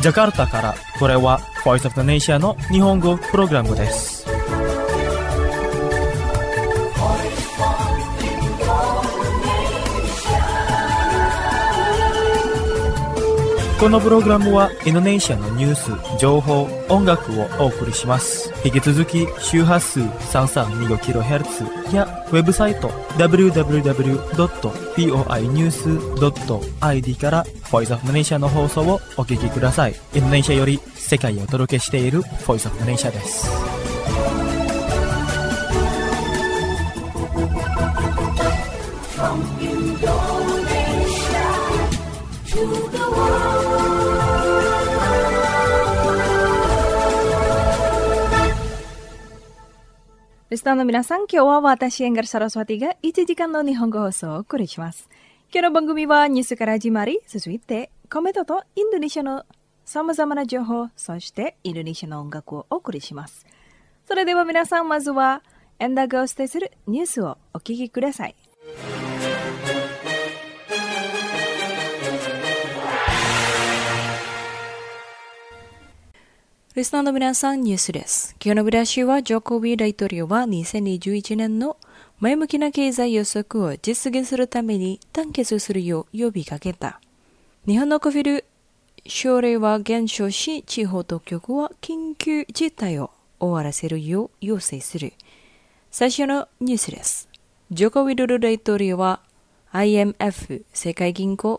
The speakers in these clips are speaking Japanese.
ジャカルタから、これは Voice of the Nation の日本語プログラムです。このプログラムはインドネシアのニュース、情報、音楽をお送りします。引き続き周波数 3325kHz やウェブサイト www.voinews.id から Voice of the Nation の放送をお聞きください。インドネシアより世界をお届けしている Voice of the Nation です。 リスナーの皆さん、今日は私、エンガル・サラスワティが1時間の日本語放送をお送りします。今日の番組はニュースから始まり、続いてコメントとインドネシアの様々な情報、そしてインドネシアの音楽をお送りします。それでは皆さん、まずはエンダーがお伝えするニュースをお聞きください。リスナーの皆さん、ニュースです。今日のブラシは、ジョコビ大統領は2021年の前向きな経済予測を実現するために団結するよう呼びかけた。日本のコビル症例は減少し、地方当局は緊急事態を終わらせるよう要請する。最初のニュースです。ジョコビドル大統領は IMF 世界銀行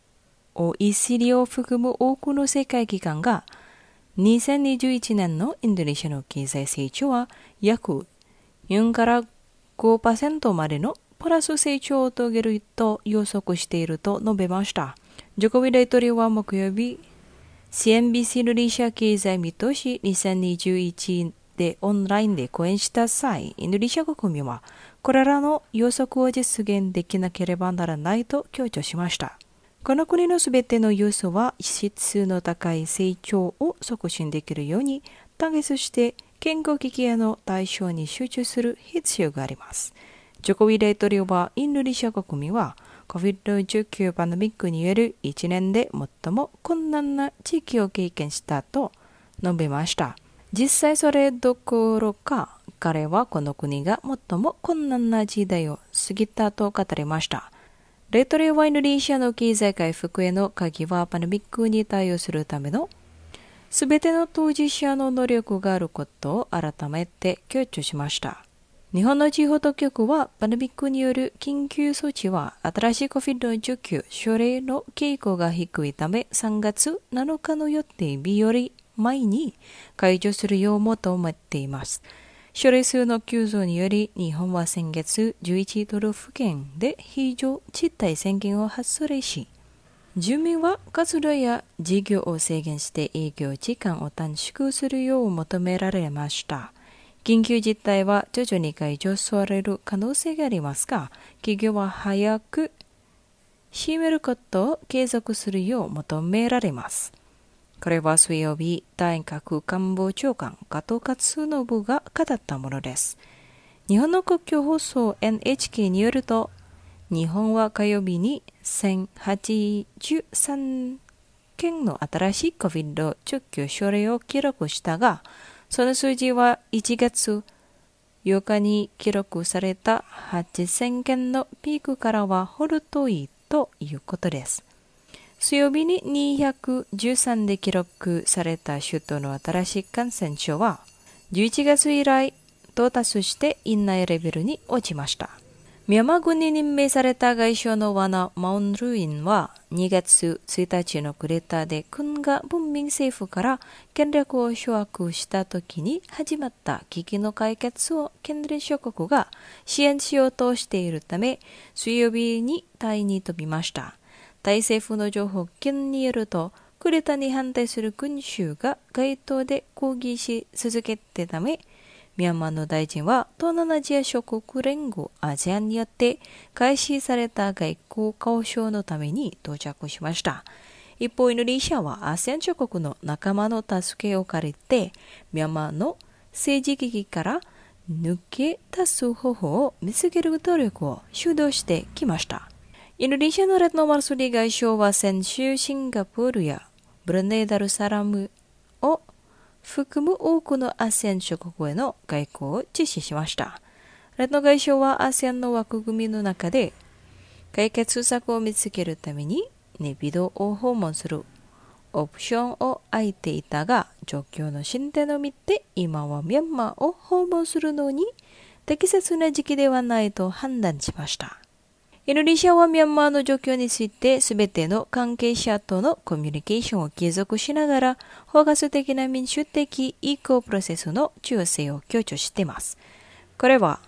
OECD を含む多くの世界機関が2021年のインドネシアの経済成長は約4から 5% までのプラス成長を遂げると予測していると述べました。ジョコビ大統領は木曜日、CNBC インドネシア経済見通し2021でオンラインで講演した際、インドネシア国民はこれらの予測を実現できなければならないと強調しました。この国のすべての要素は質の高い成長を促進できるように団結して健康危機への対処に集中する必要があります。ジョコビ大統領はインドネシア国民は COVID-19 パンデミックによる1年で最も困難な時期を経験したと述べました。実際それどころか彼はこの国が最も困難な時代を過ぎたと語りました。大統領はインドネシアの経済回復への鍵はパンデミックに対応するためのすべての当事者の能力があることを改めて強調しました。日本の地方当局はパンデミックによる緊急措置は新しい COVID-19 症例の傾向が低いため3月7日の予定日より前に解除するよう求めています。症例数の急増により、日本は先月11都道府県で非常事態宣言を発令し、住民は活動や事業を制限して営業時間を短縮するよう求められました。緊急事態は徐々に解除される可能性がありますが、企業は早く閉めることを継続するよう求められます。これは水曜日、内閣官房長官加藤勝信が語ったものです。日本の公共放送 NHK によると、日本は火曜日に1083件の新しい COVID-19 症例を記録したが、その数字は1月8日に記録された8000件のピークからはほど遠いということです。水曜日に213で記録された首都の新しい感染症は11月以来到達して院内レベルに落ちました。ミャンマー軍に任命された外相のワナ・マウン・ルインは2月1日のクーデターで軍が文民政府から権力を掌握した時に始まった危機の解決を県連諸国が支援しようとしているため、水曜日にタイに飛びました。タイ政府の情報源によると、クーデターに反対する群衆が街頭で抗議し続けてため、ミャンマーの大臣は東南アジア諸国連合 ASEAN によって開始された外交交渉のために到着しました。一方、インドネシアは ASEAN 諸国の仲間の助けを借りて、ミャンマーの政治危機から抜け出す方法を見つける努力を主導してきました。インドネシアのレッノ・マルソディ外相は先週シンガポールやブルネイダルサラムを含む多くの ASEAN 諸国への外交を実施しました。レッド外相は ASEAN の枠組みの中で解決策を見つけるためにネピドを訪問するオプションを空いていたが、状況の進展を見て今はミャンマーを訪問するのに適切な時期ではないと判断しました。インドネシアはミャンマーの状況についてすべての関係者とのコミュニケーションを継続しながら包括的な民主的移行プロセスの重要性を強調しています。これは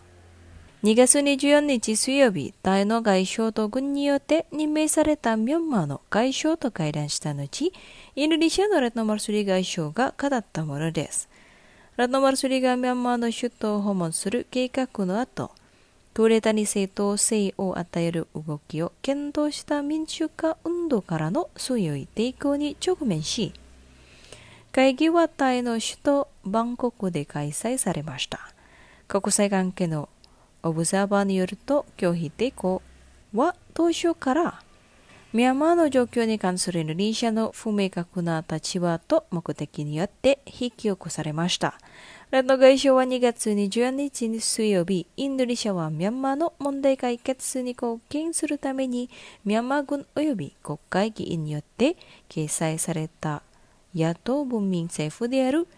2月24日水曜日、タイの外相と軍によって任命されたミャンマーの外相と会談した後、インドネシアのレッドマルスリ外相が語ったものです。レッドマルスリがミャンマーの首都を訪問する計画の後、クーデターに正当性を与える動きを検討した民主化運動からの強い抵抗に直面し、会議はタイの首都バンコクで開催されました。国際関係のオブザーバーによると、拒否抵抗は当初からミャンマーの状況に関するインドネシアの不明確な立場と目的によって引き起こされました。レッド外相は2月24日に水曜日、インドネシアはミャンマーの問題解決に貢献するためにミャンマー軍及び国会議員によって掲載された野党文民政府である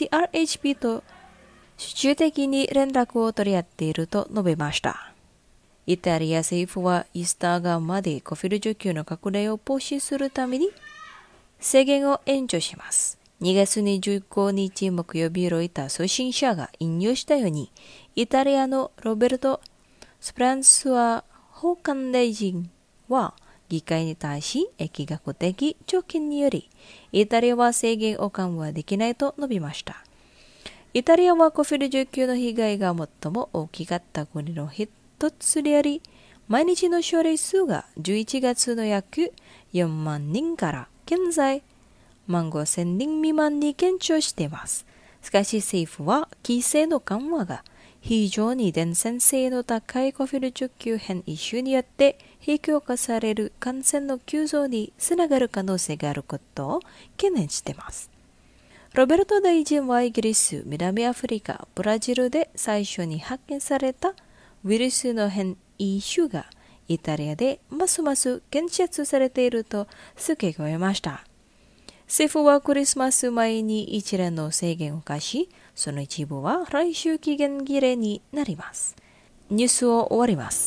CRHP と集中的に連絡を取り合っていると述べました。イタリア政府はイースター側までコフィル需給の拡大を防止するために制限を延長します。2月25日木曜日、ロイター通信社が引用したように、イタリアのロベルト・スプランスワ法官大臣は議会に対し疫学的条件により、イタリアは制限を緩和できないと述べました。イタリアはコフィル需給の被害が最も大きかった国の一つであり、毎日の症例数が11月の約4万人から現在15,000人未満に減少しています。しかし政府は規制の緩和が非常に伝染性の高いコフィル需給変異種によって引き起こされる感染の急増につながる可能性があることを懸念しています。ロベルト大臣はイギリス、南アフリカ、ブラジルで最初に発見されたウイルスの変異種がイタリアでますます検出されていると付け加えました。政府はクリスマス前に一連の制限を課し、その一部は来週期限切れになります。ニュースを終わります。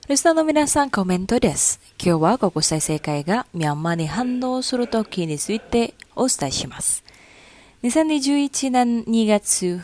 リスナーの皆さん、コメントです。今日は国際政界がミャンマーに反応するときについてお伝えします。2021年2月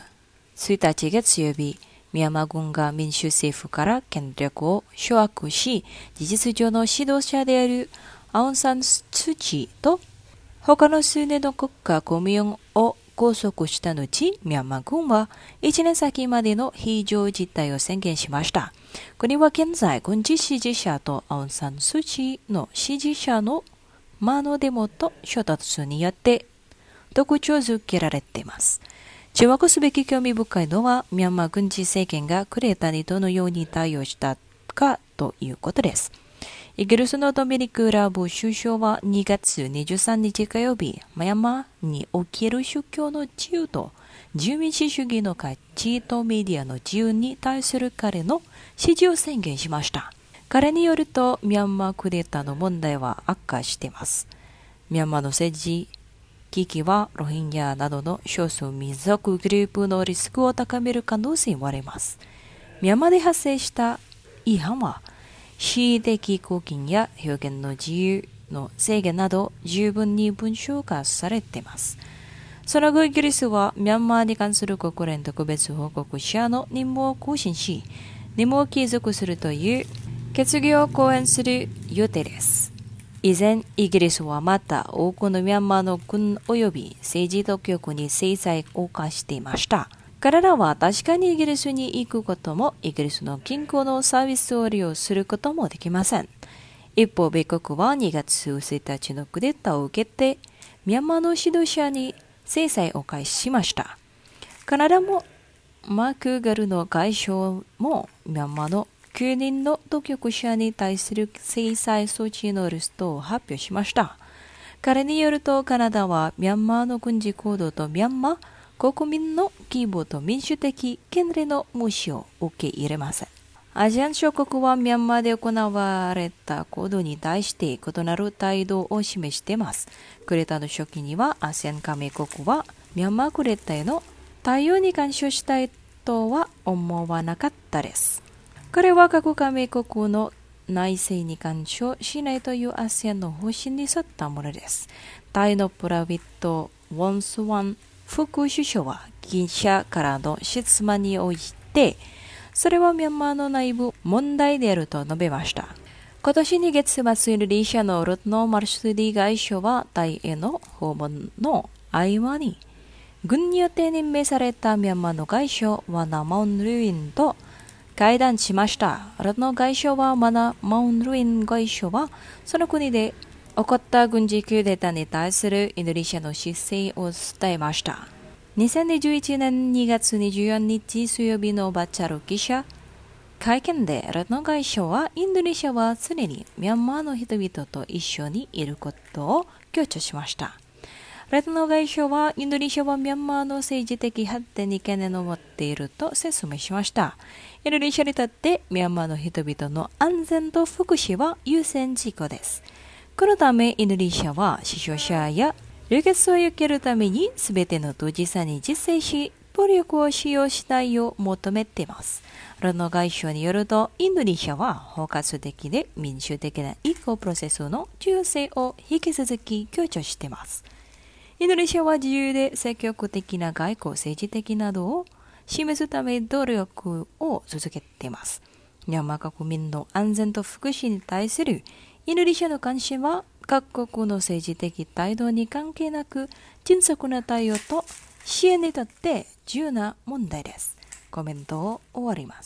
1日月曜日、ミャンマー軍が民主政府から権力を掌握し、事実上の指導者であるアウン・サン・スー・チーと他の数年の国家公務員を拘束した後、ミャンマー軍は1年先までの非常事態を宣言しました。国は現在、軍事支持者とアウン・サン・スー・チーの支持者のマのデモと衝突によって特徴づけられています。注目すべき興味深いのは、ミャンマー軍事政権がクーデターにどのように対応したかということです。イギリスのドミニク・ラブ首相は2月23日火曜日、ミャンマーにおける宗教の自由と自民主義の価値とメディアの自由に対する彼の支持を宣言しました。彼によると、ミャンマークーデターの問題は悪化しています。ミャンマーの政治危機はロヒンギャなどの少数民族グループのリスクを高める可能性もあります。ミャンマーで発生した違反は、恣意的拘禁や表現の自由の制限など十分に文章化されています。その後、イギリスはミャンマーに関する国連特別報告者の任務を更新し、任務を継続するという決議を講演する予定です。以前、イギリスはまた多くのミャンマーの軍及び政治当局に制裁を課していました。彼らは確かにイギリスに行くことも、イギリスの銀行のサービスを利用することもできません。一方、米国は2月1日のクーデターを受けて、ミャンマーの指導者に制裁を開始しました。カナダもマーク・ガルの外相もミャンマーの9人の当局者に対する制裁措置のリストを発表しました。彼によると、カナダはミャンマーの軍事行動とミャンマー国民の希望と民主的権利の無視を受け入れません。アジアン諸国はミャンマーで行われた行動に対して異なる態度を示しています。クーデターの初期には、ASEAN加盟国はミャンマークーデターへの対応に干渉したいとは思わなかったです。彼は各加盟国の内政に干渉しないという ASEAN の方針に沿ったものです。タイのプラビット・ウォンスワン副首相は記者からの質問に応じて、それはミャンマーの内部問題であると述べました。今年2月末、インドネシアのルトノ・マルスディ外相はタイへの訪問の合間に、軍によって任命されたミャンマーの外相ワナ・マウン・ルインと会談しました。ルトノ外相はワナ・マウン・ルイン外相は、その国で起こった軍事クーデターに対するインドネシアの姿勢を伝えました。2021年2月24日水曜日のバチャル記者会見で、ルトノ外相はインドネシアは常にミャンマーの人々と一緒にいることを強調しました。ルトノ外相は、インドネシアはミャンマーの政治的発展に懸念を持っていると説明しました。インドネシアにとってミャンマーの人々の安全と福祉は優先事項です。このため、インドネシアは死傷者や流血を避けるために全ての当事者に自制し、暴力を使用しないよう求めています。ルトノ外相によると、インドネシアは包括的で民主的な移行プロセスの重要性を引き続き強調しています。インドネシアは自由で積極的な外交政治的などを示すため努力を続けています。ミャンマー国民の安全と福祉に対するインドネシアの関心は、各国の政治的態度に関係なく、迅速な対応と支援にとって重要な問題です。コメントを終わります。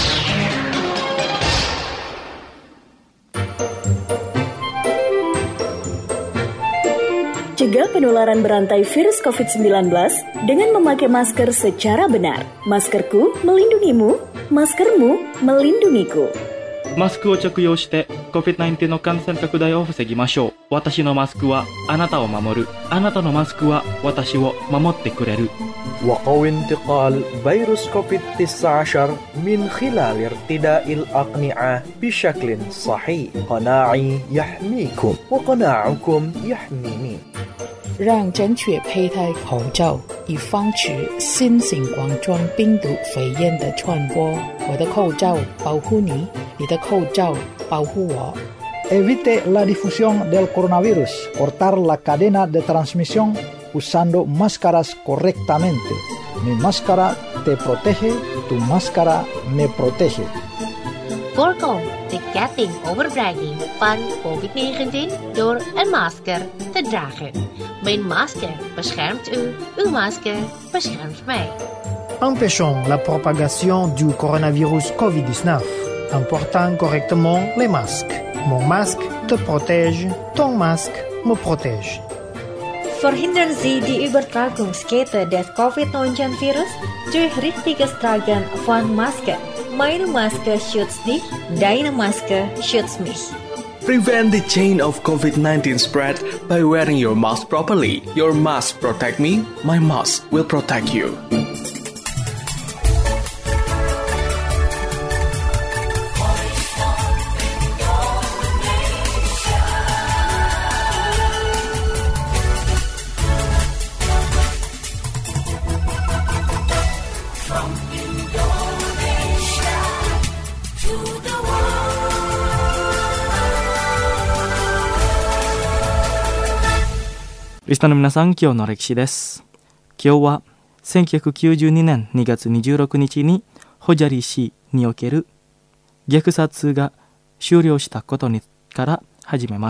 Cegah penularan berantai virus COVID-19 dengan memakai masker secara benar. Maskerku melindungimu, maskermu melindungiku. マスクを着用して COVID-19 の感染拡大を防ぎましょう。私のマスクはあなたを守る。あなたのマスクは私を守ってくれる。 وقوي انتقال فيروس كوفيد-19 من خلال ارتداء الأقنعة بشكل صحيح. قناعي يحميكم وقناعكم يحميني. 让正确佩戴口罩，以防止新型冠状病毒肺炎的传播。我的口罩保护你， 你的口罩保护我。 Evite la difusión del coronavirus. Cortar la cadena de transmisión usando máscaras correctamente. Mi máscara te protege, tu máscara me protege. Voorkom de getting overbragging van COVID-19 door een masker te dragen. Mijn masker beschermt u, uw masker beschermt mij. Empêchons la propagation du coronavirus COVID-19 en portant correctement les masques. Mon masque te protège, ton masque me protège. Verhindern Sie die Übertragungskette des COVID-19-Virus durch richtiges Tragen von Masken. Meine Maske schützt dich, deine Maske schützt mich. Prevent the chain of COVID-19 spread by wearing your mask properly. Your mask protect me, my mask will protect you. リスナーの皆さん、今日の歴史です。今日は1992年2月26日にホジャリ市における虐殺が終了したことから始めます。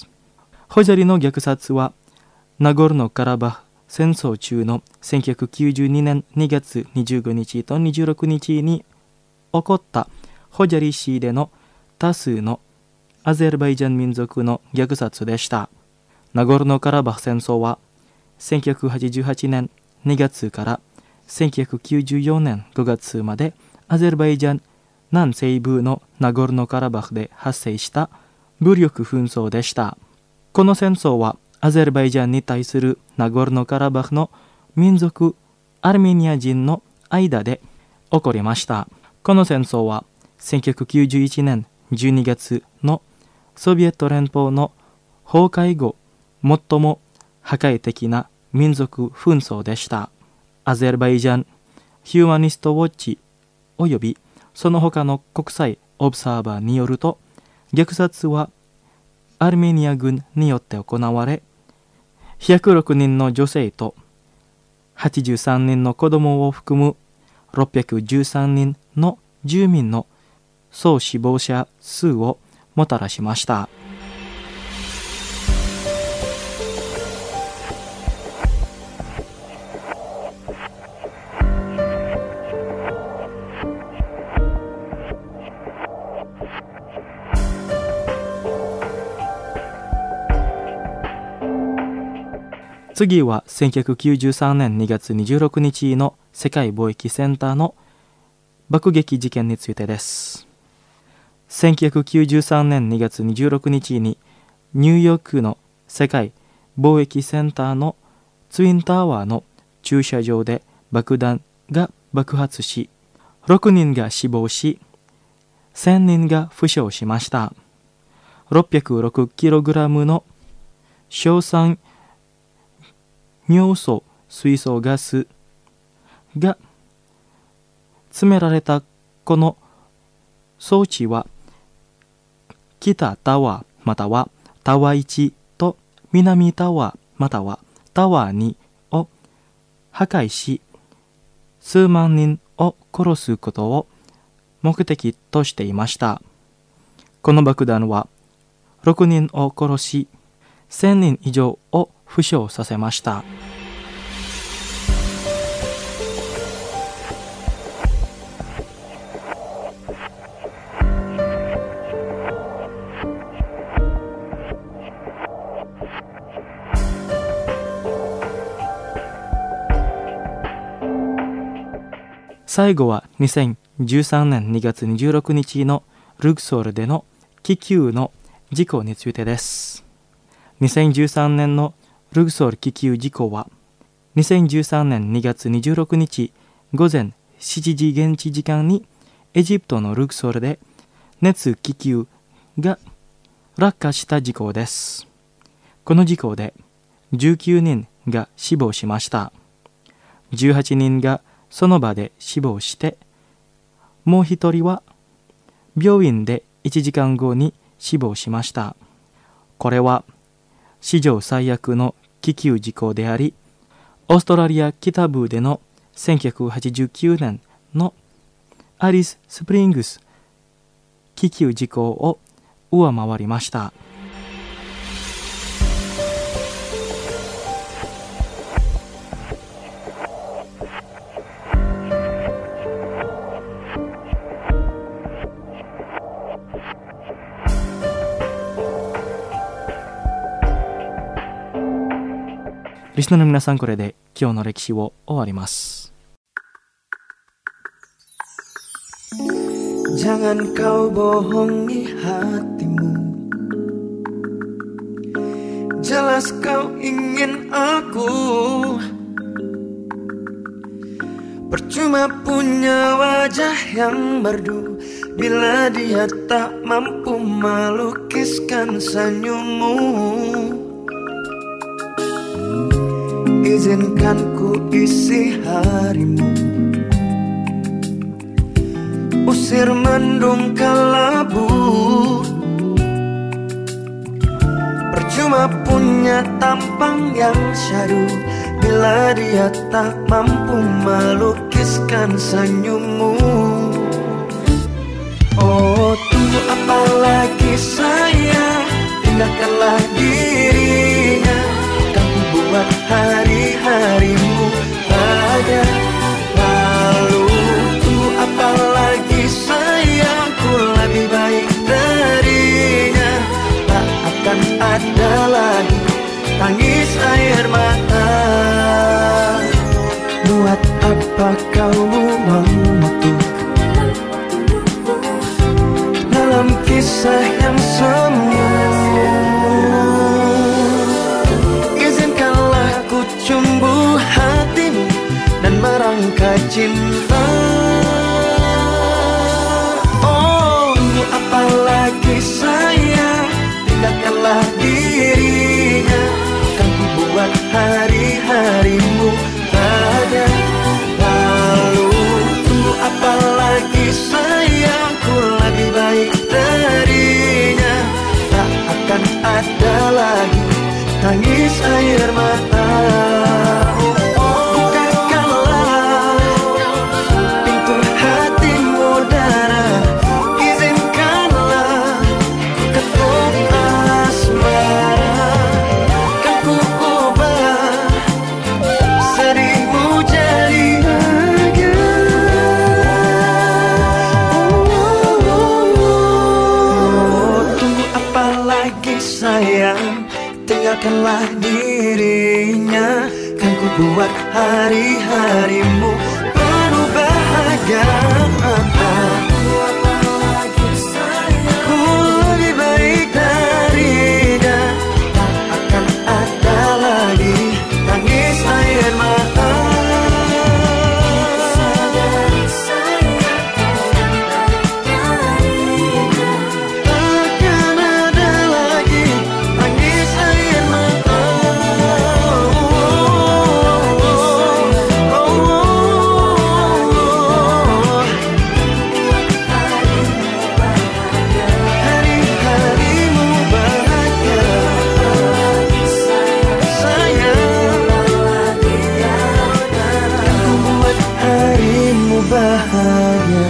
ホジャリの虐殺はナゴルノカラバフ戦争中の1992年2月25日と26日に起こったホジャリ市での多数のアゼルバイジャン民族の虐殺でした。ナゴルノカラバフ戦争は1988年2月から1994年5月までアゼルバイジャン南西部のナゴルノカラバフで発生した武力紛争でした。この戦争はアゼルバイジャンに対するナゴルノカラバフの民族アルメニア人の間で起こりました。この戦争は1991年12月のソビエト連邦の崩壊後最も破壊的な民族紛争でした。アゼルバイジャンヒューマニストウォッチおよびその他の国際オブサーバーによると、虐殺はアルメニア軍によって行われ、106人の女性と83人の子供を含む613人の住民の総死亡者数をもたらしました。次は1993年2月26日の世界貿易センターの爆撃事件についてです。1993年2月26日にニューヨークの世界貿易センターのツインタワーの駐車場で爆弾が爆発し、6人が死亡し、1000人が負傷しました。606kg の硝酸尿素水素ガスが詰められたこの装置は北タワーまたはタワー1と南タワーまたはタワー2を破壊し、数万人を殺すことを目的としていました。この爆弾は6人を殺し、1000人以上を負傷させました。最後は2013年2月26日のルクソールでの気球の事故についてです。2013年のルクソール気球事故は2013年2月26日午前7時現地時間にエジプトのルクソールで熱気球が落下した事故です。この事故で19人が死亡しました。18人がその場で死亡して、もう一人は病院で1時間後に死亡しました。これは史上最悪の気球事故であり、オーストラリア北部での1989年のアリス・スプリングス気球事故を上回りました。リスナーの皆さん、これで今日の歴史を終わります。 Jangan kau bohongi hatimu. Jelas kau ingin aku. Percuma punya wajah yang merdu bila dia tak mampu melukiskan senyummu. Izinkan ku isi harimu, usir mendung kelabu. Percuma punya tampang yang syahdu bila dia tak mampu melukiskan senyummu. Oh, tunggu apa lagi sayang, tinggalkanlah dirinya. Kan ku buat hari-harimu bahagia. Lalu tunggu apa lagi sayang, ku lebih baik darinya. Tak akan ada lagi tangis air mata. Buat apa kau mengutuk dalam kisah yang semu? Izinkanlah ku cumbu hatimu dan merangkai cinta. Oh, apa lagi sayang, tinggalkanlah dirinya. Kan ku buat hari-harimu bahagia. Lalu tunggu apa lagi sayang, ku lebih baik darinya. Tak akan ada lagi tangis air mata. Bukakanlah pintu hatimu darah, izinkanlah ku ketuk asmara. Kan ku ubah sedihmu jadi bahagia. Oh, tunggu apa lagi sayang, tinggalkanlah dirinya. Kan ku buat hari-harimu penuh bahagia. Ku lebih baik darinya. Tak akan ada lagi tangis air mata. Takkan ada lagi tangis air mata. Hari-harimu bahagia sayang. Kan ku buat harimu bahagia.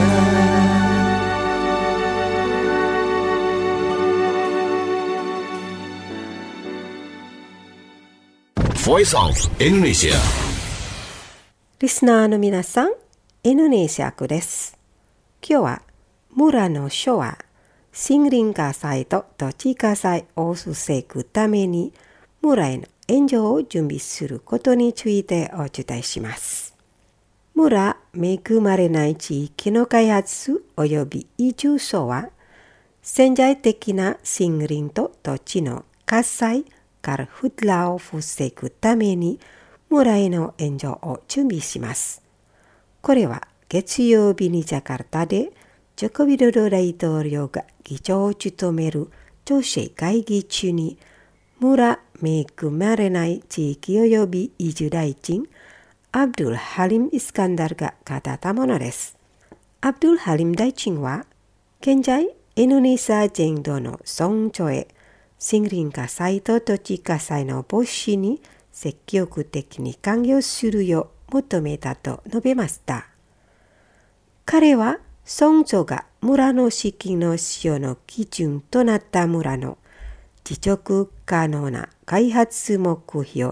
Voice of Indonesia。 リスナーの皆さん、インドネシア語です。今日は村の書は森林火災と土地火災を防ぐために村への援助を準備することについてお伝えします。村恵まれない地域の開発及び移住所は潜在的な森林と土地の火災からフッラを防ぐために村への援助を準備します。これは月曜日にジャカルタでジョコビドド大統領が議長を務める女性会議中に村恵まれない地域及び移住大臣アブドゥル・ハリム・イスカンダルが語ったものです。アブドゥル・ハリム大臣は現在、インドネシア全土の村長へ森林火災と土地火災の防止に積極的に関与するよう求めたと述べました。彼は村長が村の資金の使用の基準となった村の持続可能な開発目標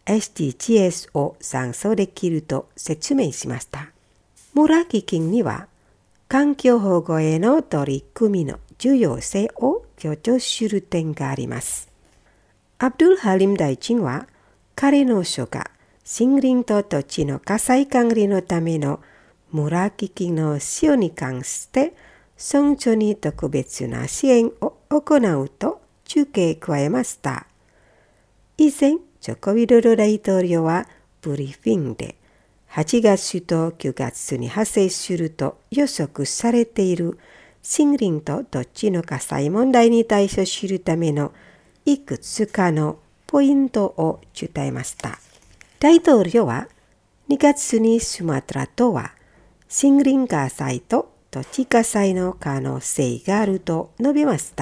SDGs を参照できると説明しました。村基金には環境保護への取り組みの重要性を強調する点があります。アブドゥル・ハリム大臣は彼の書が森林と土地の火災管理のための村基金の使用に関して村長に特別な支援を行うと付け加えました。以前、ジョコ・ウィドド大統領はブリーフィングで8月と9月に発生すると予測されている森林と土地の火災問題に対処するためのいくつかのポイントを伝えました。大統領は2月にスマトラ島は森林火災と土地火災の可能性があると述べました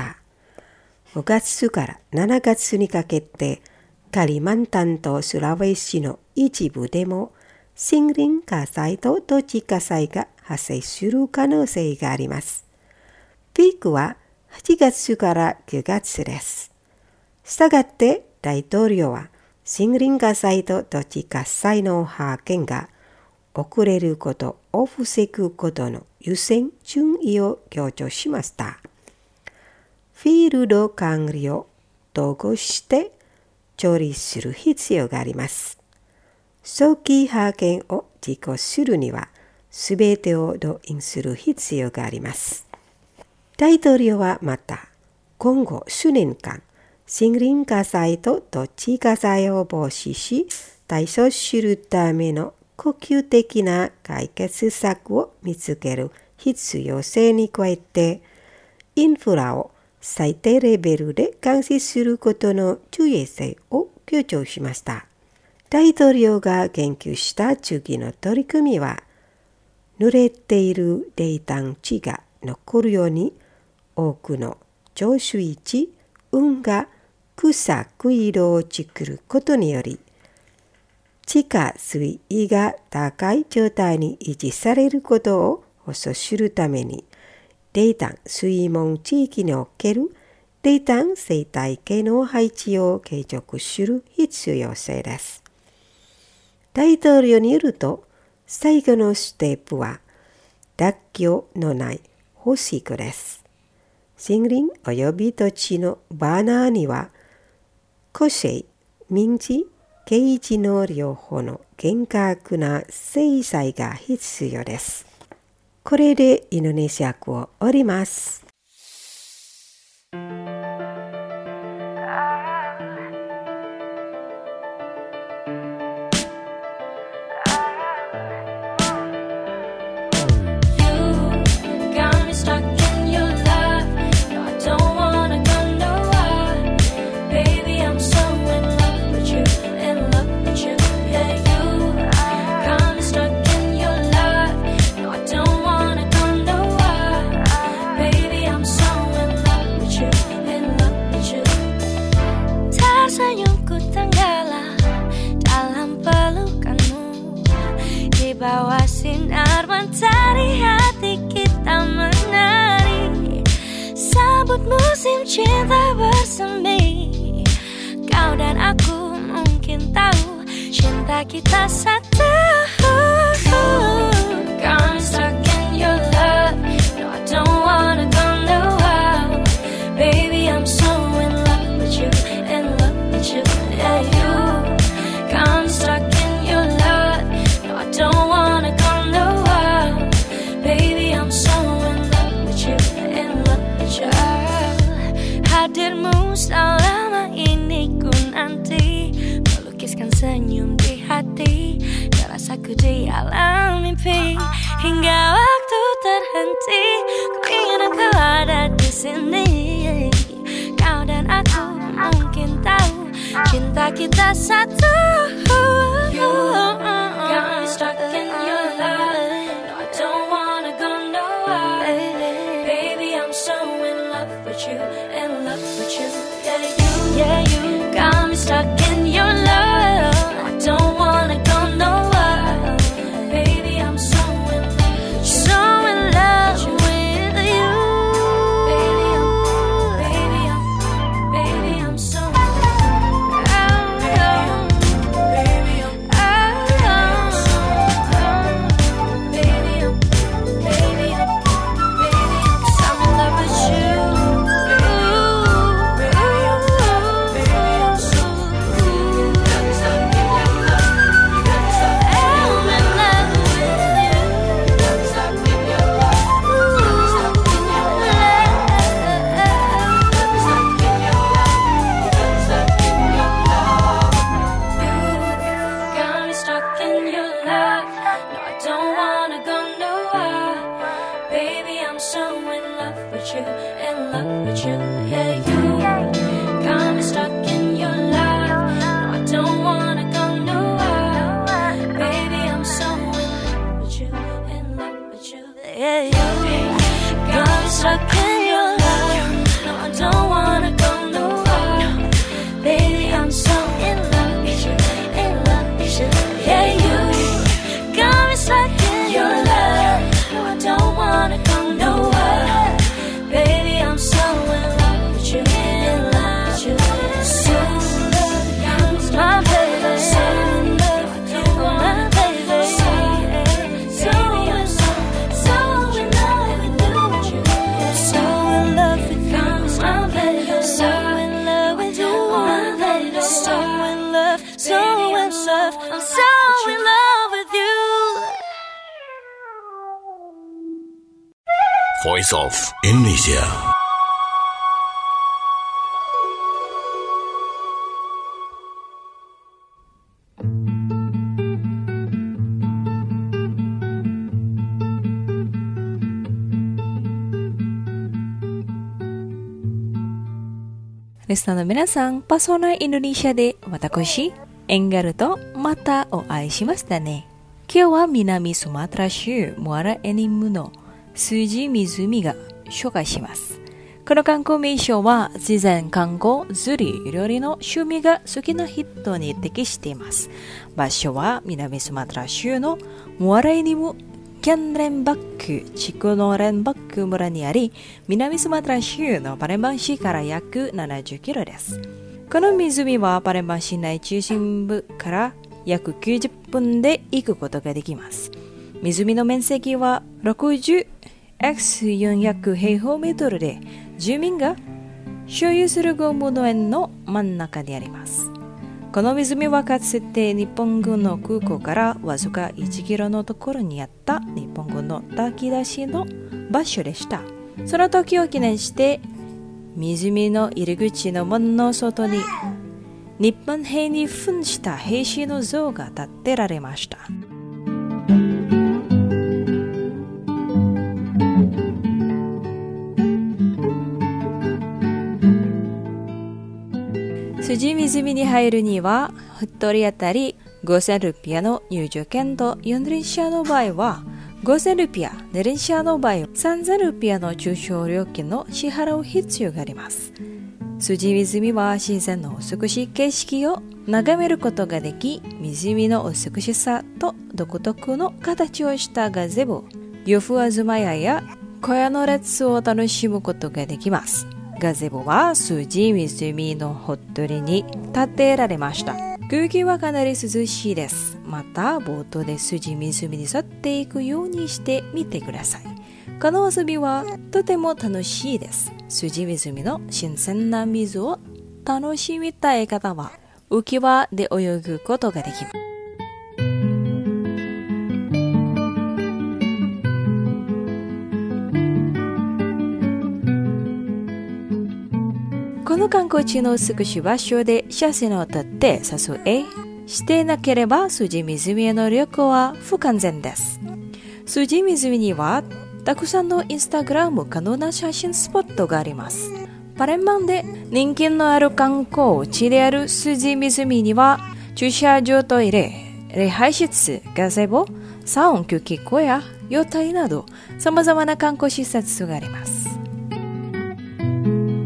。5月から7月にかけてカリマンタンとスラウェシの一部でも森林火災と土地火災が発生する可能性があります。ピークは8月から9月です。したがって大統領は森林火災と土地火災の発見が遅れることを防ぐことの優先順位を強調しました。フィールド管理を統合して調理する必要があります。早期発見を実行するには、すべてを動員する必要があります。大統領はまた、今後数年間、森林火災と土地火災を防止し、対処するための恒久的な解決策を見つける必要性に加えて、インフラを最低レベルで監視することの重要性を強調しました。大統領が言及した次の取り組みは、濡れている泥炭地が残るように、多くの浄水池、運河、草食い路を作ることにより、地下水位が高い状態に維持されることを保障するために、泥炭水門地域における泥炭生態系の配置を継続する必要性です。大統領によると、最後のステップは、脱臼のない保育です。森林及び土地のバーナーには、個性、民事、刑事の両方の厳格な制裁が必要です。これでインドネシア語を終わります。 Bawah sinar mentari hati kita menari, sambut musim cinta bersemi. Kau dan aku mungkin tahu cinta kita satu. Got me stuck in your love, no I don't wanna go nowhere. Baby I'm so in love with you, in love with you, yeah you. Got me stuck in your love, no I don't wanna go nowhere. Baby I'm so in love with you, in love with you. Hadirmu selama ini ku nanti, melukiskan senyum di hati, rasaku di alam mimpi. Hingga waktu terhenti, ku ingin kau ada di sini. Kau dan aku mungkin tahu cinta kita satu. Got me stuck in your love, no I don't wanna go nowhere. Baby with you, in love with you. Yeah, you got me stuck in your love. I don't wanna go nowhere. Baby, I'm so in love, so in love with you. Baby, I'm so in love. Baby, I'm Voice of Indonesia. Listener の皆さん、パソナインドネシアで私、エンガルとまたお会いしましたね。今日は南スマトラ州ムアラエニムのスジ湖が紹介します。この観光名所は自然観光、釣り、料理の趣味が好きな人に適しています。場所は南スマトラ州のムアラエニムキャンレンバック地区のレンバック村にあり、南スマトラ州のパレンバン市から約70キロです。この湖はパレンバン市内中心部から約90分で行くことができます。湖の面積は60×400 平方メートルで、住民が所有するゴム農園の真ん中にあります。この湖はかつて日本軍の空港からわずか1キロのところにあった日本軍の炊き出しの場所でした。その時を記念して湖の入り口の門の外に日本兵に扮した兵士の像が建てられました。スジ湖に入るには1人当たり5000ルピアの入場券と4連車の場合は5000ルピア、2連車の場合は3000ルピアの中小料金の支払う必要があります。スジ湖は自然の美しい景色を眺めることができ、湖の美しさと独特の形をしたガゼボ、ヨフアズマヤや小屋の列を楽しむことができます。ガゼボはスジ湖のほとりに建てられました。空気はかなり涼しいです。またボートでスジ湖に沿っていくようにしてみてください。この遊びはとても楽しいです。スジ湖の新鮮な水を楽しみたい方は浮き輪で泳ぐことができます。この観光地の美しい場所で写真を撮って撮影してなければスジ湖への旅行は不完全です。スジ湖にはたくさんのインスタグラム可能な写真スポットがあります。パレンバンで人気のある観光地であるスジ湖には駐車場、トイレ、礼拝室、ガゼボ、サウン休憩小屋、屋台など様々な観光施設があります。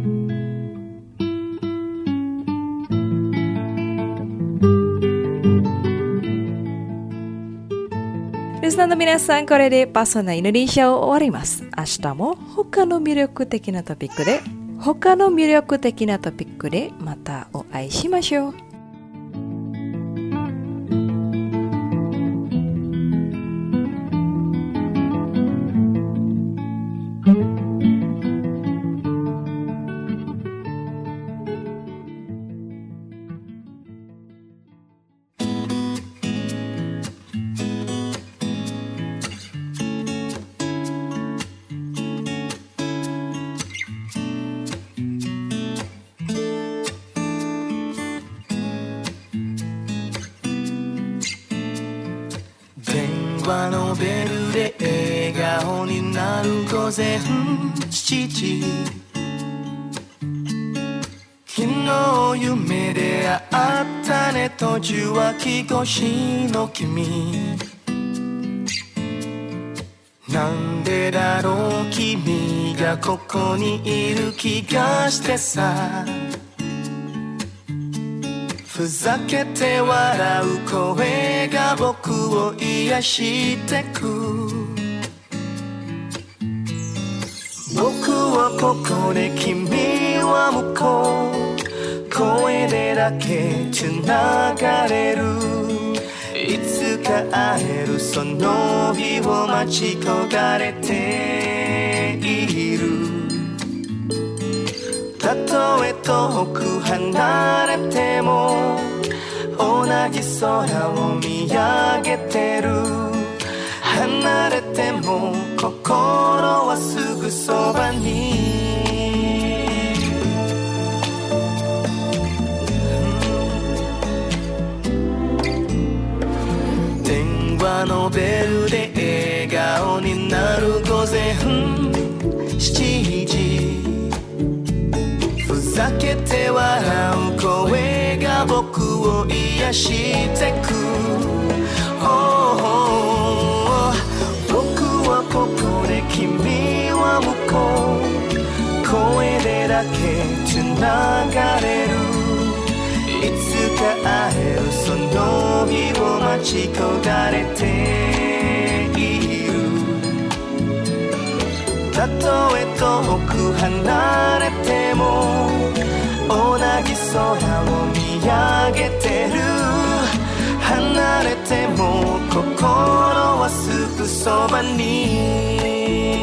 スナーの皆さん、これでパソナインドネシアを終わります。明日も他の魅力的なトピックでまたお会いしましょう。 電話のベルで笑顔になる午前7時、昨日夢で会ったねと受話器越しの君、なんでだろう君がここにいる気がしてさ、ふざけて笑う声が僕を癒してく、僕はここで君は向こう、声でだけつながれる、いつか会えるその日を待ち焦がれている、たとえ遠く離れても同じ空を見上げてる、離れても心はすぐそばに、電話のベルで笑顔になる午前7時、ふざけて笑う声が僕を癒してく、僕はここで君は向こう、声でだけつながれる、いつか会えるその日を待ち焦がれている、たとえ遠く離れても同じ空を見上げてる、離れても心はすぐそばに、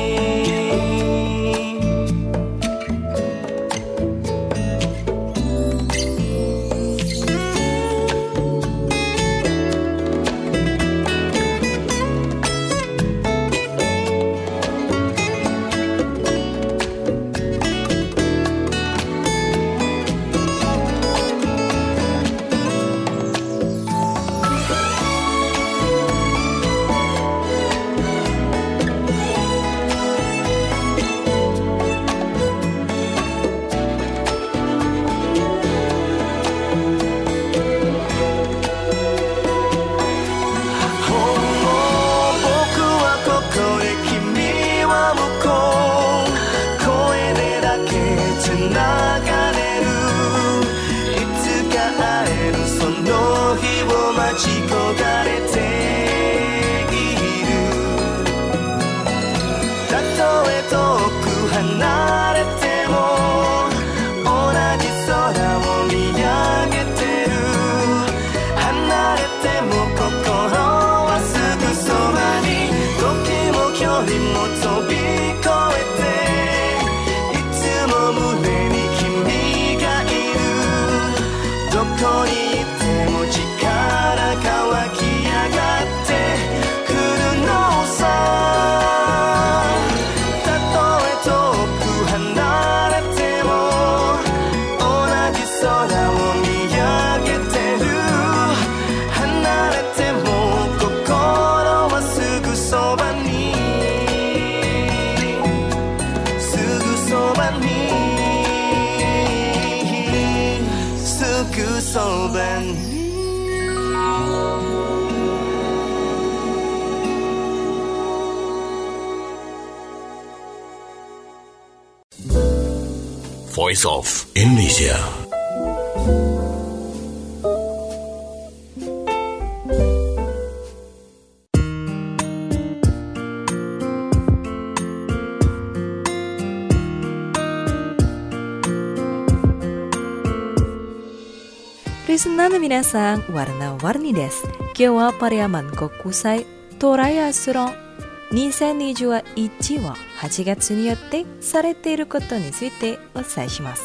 Voice of Indonesia. リスナーの皆さん、warna-warniです。今日はパリアマン国際トライアスロン2021は8月によってされていることについてお伝えします。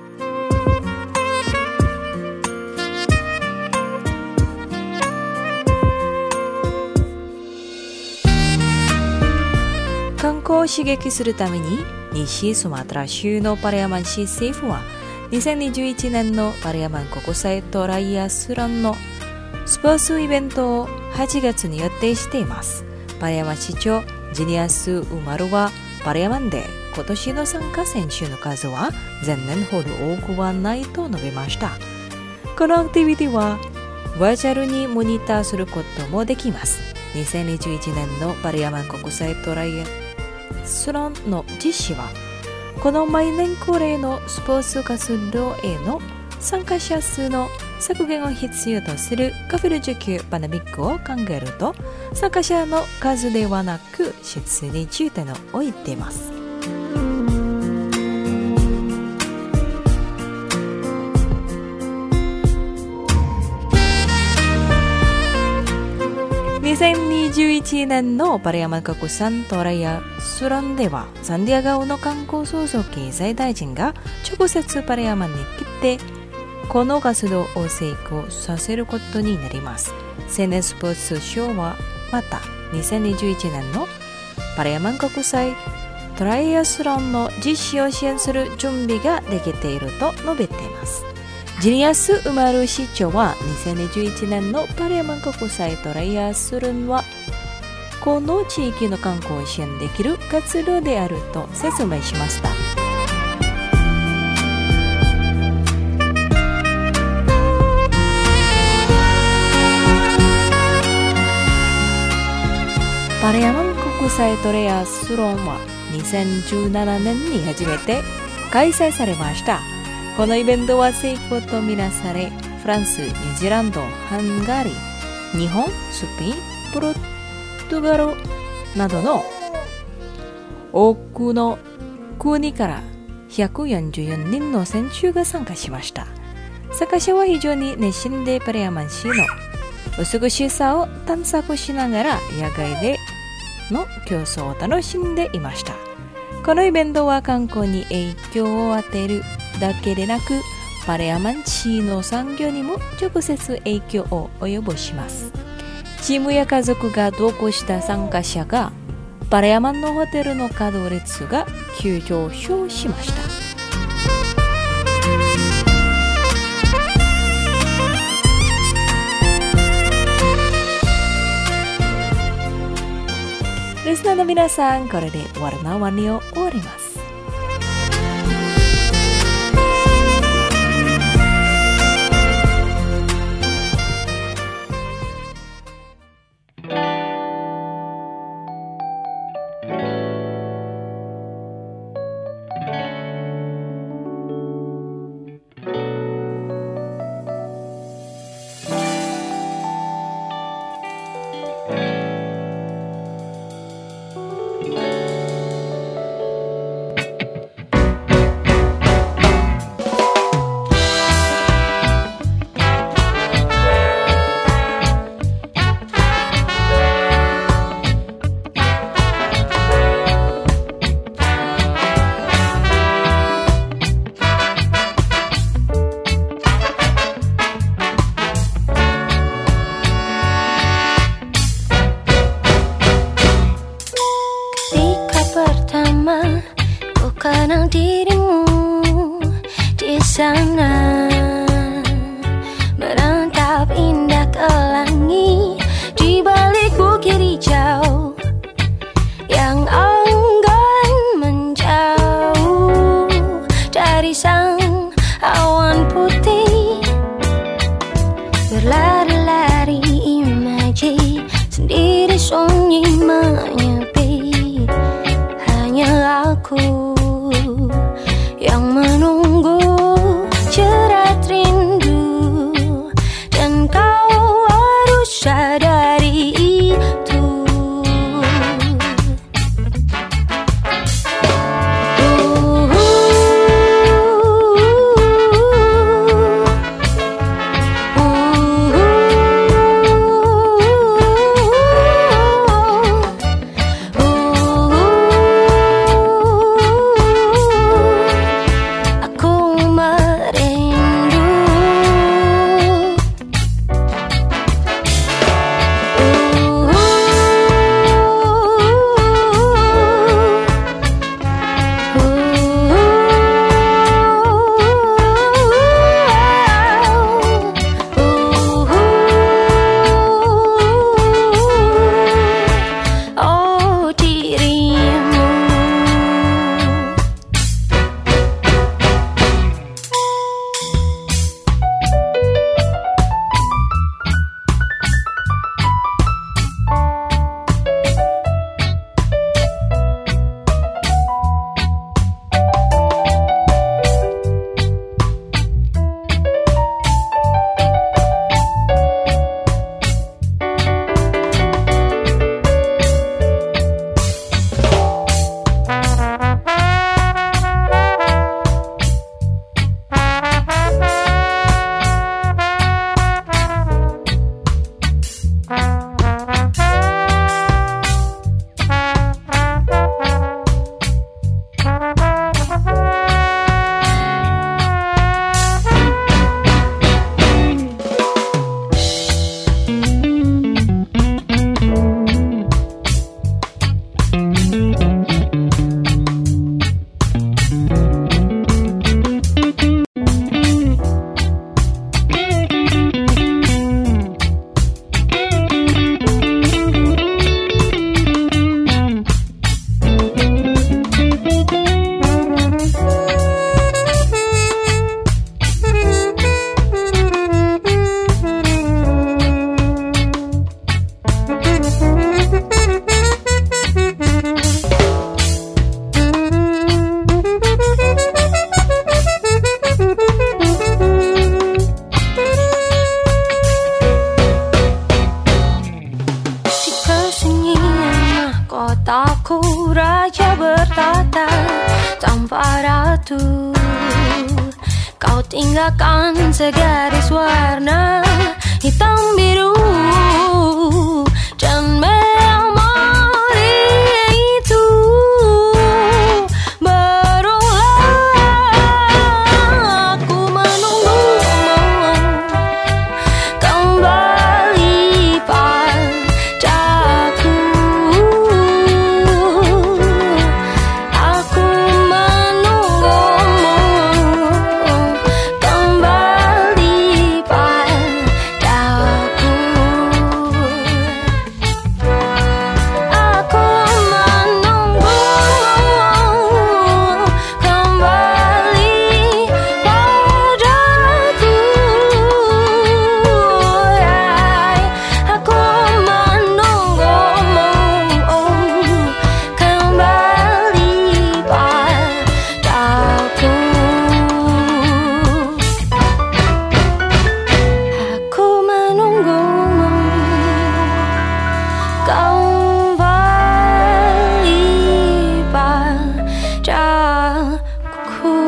観光を刺激するために西スマトラ州のパリアマン市政府は2021年のパリアマン国際トライアスロンのスポーツイベントを8月に予定しています。パリアマン市長ジニアス・ウマルはパリアマンで今年の参加選手の数は前年ほど多くはないと述べました。このアクティビティはバーチャルにモニターすることもできます。2021年のパリアマン国際トライアスロンの実施はこの毎年恒例のスポーツ活動への参加者数の削減を必要とするカフェル19パンデミックを考えると参加者の数ではなく質に重点を置いています。2021年のパリアマン国際トライアスロンではサンディエゴの観光創造経済大臣が直接パリアマンに来てこの活動を成功させることになります。青年スポーツ省はまた2021年のパリアマン国際トライアスロンの実施を支援する準備ができていると述べています。ジニアス・ウマル市長は2021年のパリアマン国際トライアスロンはこの地域の観光を支援できる活動であると説明しました。パリアマン国際トライアスロンは2017年に初めて開催されました。このイベントは成功とみなされ、フランス、ニュージーランド、ハンガリー、日本、スペイン、ポルトガルなどの多くの国から144人の選手が参加しました。参加者は非常に熱心でパリアマン市の美しさを探索しながら野外での競争を楽しんでいました。このイベントは観光に影響を与えるだけでなくパリアマン市の産業にも直接影響を及ぼします。チームや家族が同行した参加者がパリアマンのホテルの稼働率が急上昇しました。リスナーの皆さん、これでwarna-warniを終わります。 kenal dirimu di sana, merantau indah ke langit di balik bukit hijau yang enggan menjauh dari sang awan putih. Berlari-lari imaji sendiri sunyi menyepi, hanya aku yang menunggu jerat rindu, dan kau harus sadari itu. satu. Kau tinggalkan segaris warna hitam biru dan memori itu. Barulah aku menunggumu kembali padaku. Aku menunggumu kembali padaku. Aku menunggumu kembali padaku. Aku menunggumu kembali padaku. Aku menunggumu kembali padaku.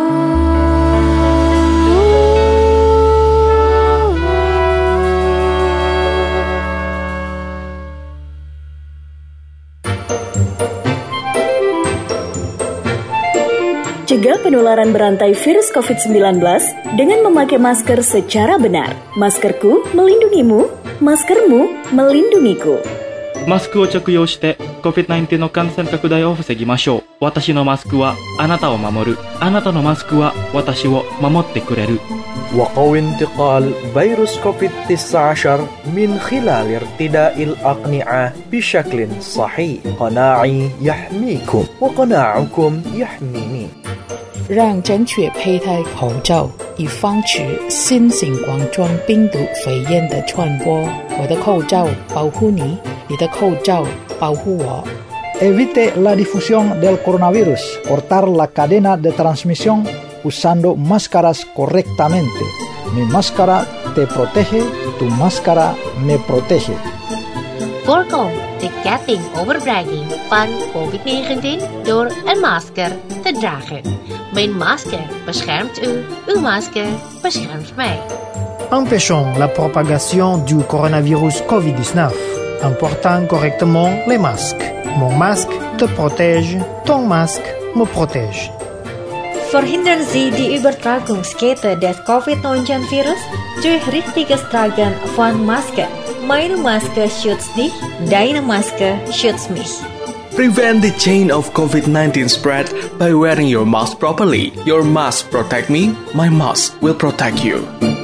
Cegah penularan berantai virus COVID-19 dengan memakai masker secara benar. Maskerku melindungimu, maskermu melindungiku. マスクを着用して COVID-19 の感染拡大を防ぎましょう。私のマスクはあなたを守る。あなたのマスクは私を守ってくれる。 وقوي انتقال فيروس كوفيد-19 من خلال ارتداء الأقنعة بشكل صحيح. قناعي يحميكم وقناعكم يحميني. 让正确佩戴口罩，以防止新型冠状病毒肺炎的传播。我的口罩保护你，你的口罩保护我。 Evite la difusión del coronavirus. Cortar la cadena de transmisión usando máscaras correctamente. Mi máscara te protege, tu máscara me protege. Voorkom de getting overbragging van COVID-19 door een masker te dragen. Mijn masker beschermt u, uw masker beschermt mij. Empêchons la propagation du coronavirus Covid-19 en portant correctement les masques. Mon masque te protège, ton masque me protège. Verhindern Sie die Übertragungskette des Covid-19-Virus durch richtiges Tragen von Maske. Meine Maske schützt dich, deine Maske schützt mich. Prevent the chain of COVID-19 spread by wearing your mask properly. Your mask protect me, my mask will protect you.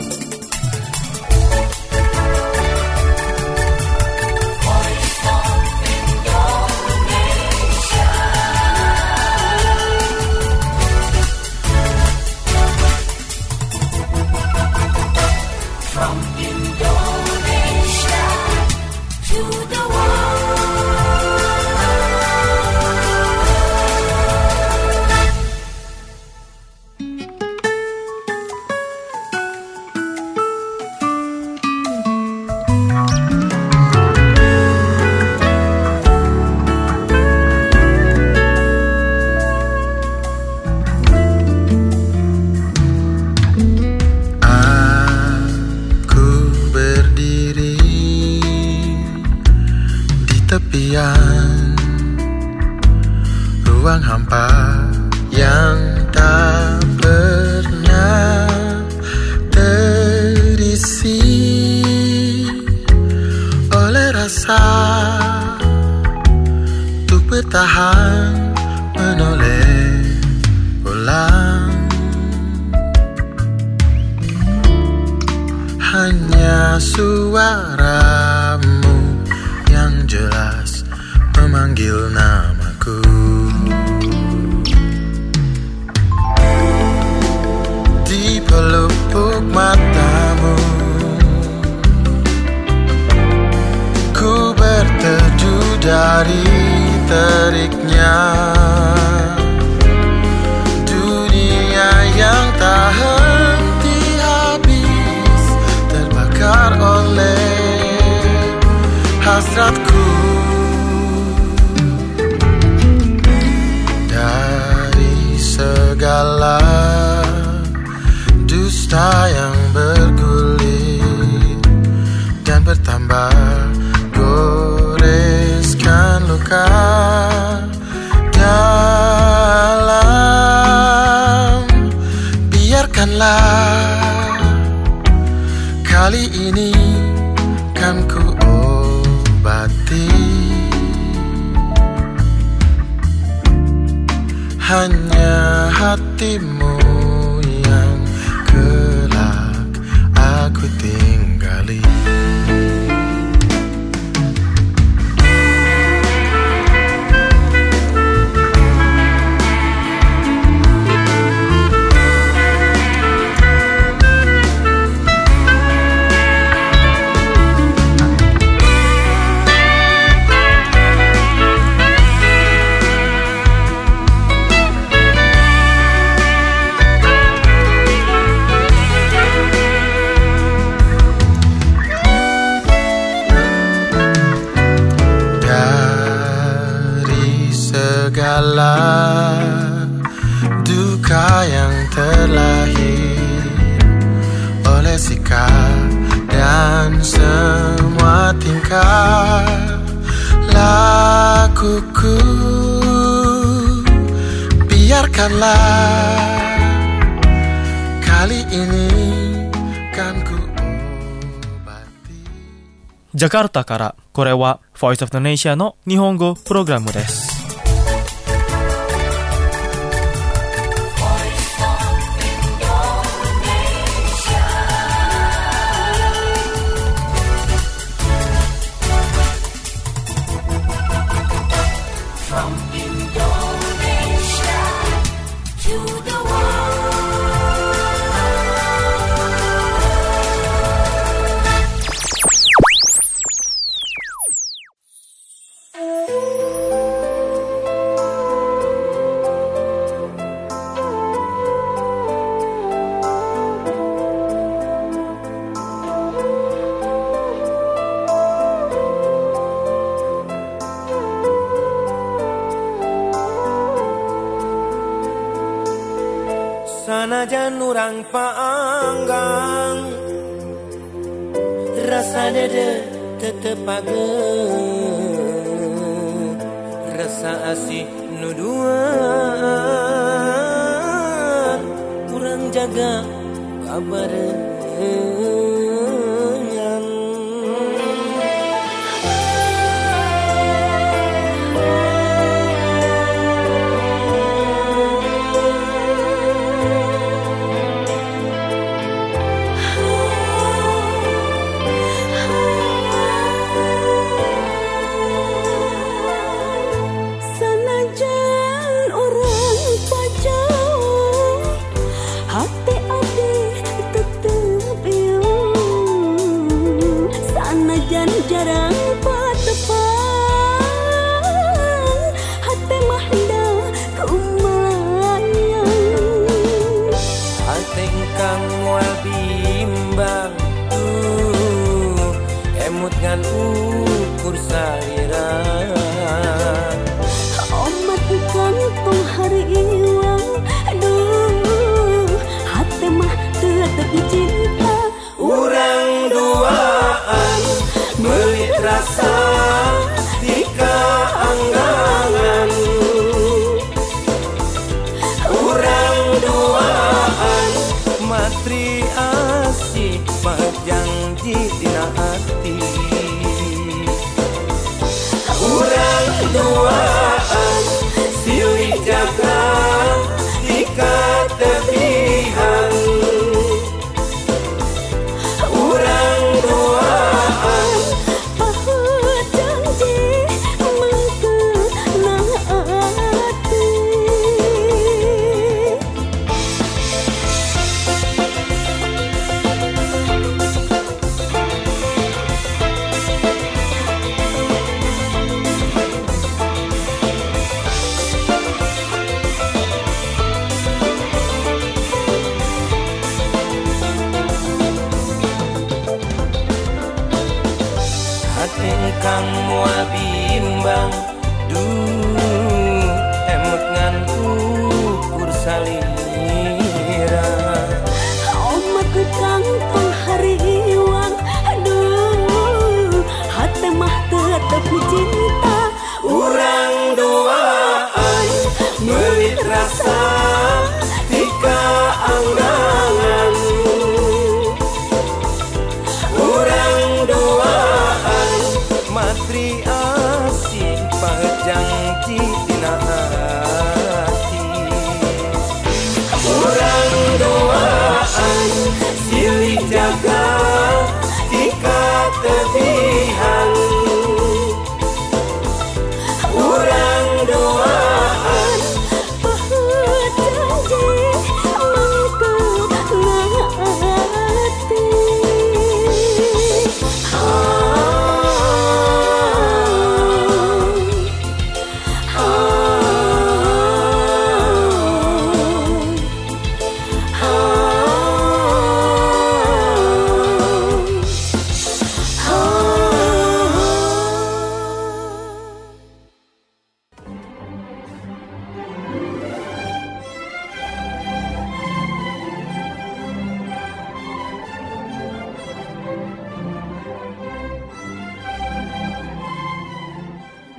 Tepian ruang hampa yang tak pernah terisi oleh rasa untuk bertahan menoleh pulang. Hanya suaramu yang jelas memanggil namaku. Di pelupuk matamu ku berteduh dari teriknya dunia yang tak henti habis terbakar oleh hasratku. Dari segala cinta yang bergulir dan bertambah, goreskan luka dalam. Biarkanlah kali ini kan ku obati, hanya hatimu yang kelak aku tinggali. Segala duka yang terlahir oleh sikap dan semua tingkah lakuku, biarkanlah kali ini kan ku obati. Jakarta からこれは Voice of Indonesia の日本語プログラムです。 Sanajan urang paanggang, rasa dede tetep pageuh, rasa asih nuduan, urang jaga kabarengan. Jarang patepang, hati mahda kumayang. Hati engkang mual bimbang, emut ngan ukur saira. Omat engkang tong hari iwang, hati mah tetep cinta. Urang duaan meuli rasa tika anggangan, urang duaan matri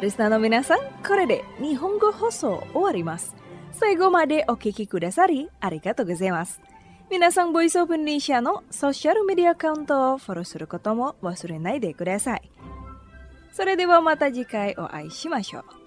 リスナーの皆さん、これで日本語放送終わります。最後までお聞きくださりありがとうございます。皆さん、ボイスオブインドネシアのソーシャルメディアアカウントをフォローすることも忘れないでください。それではまた次回お会いしましょう。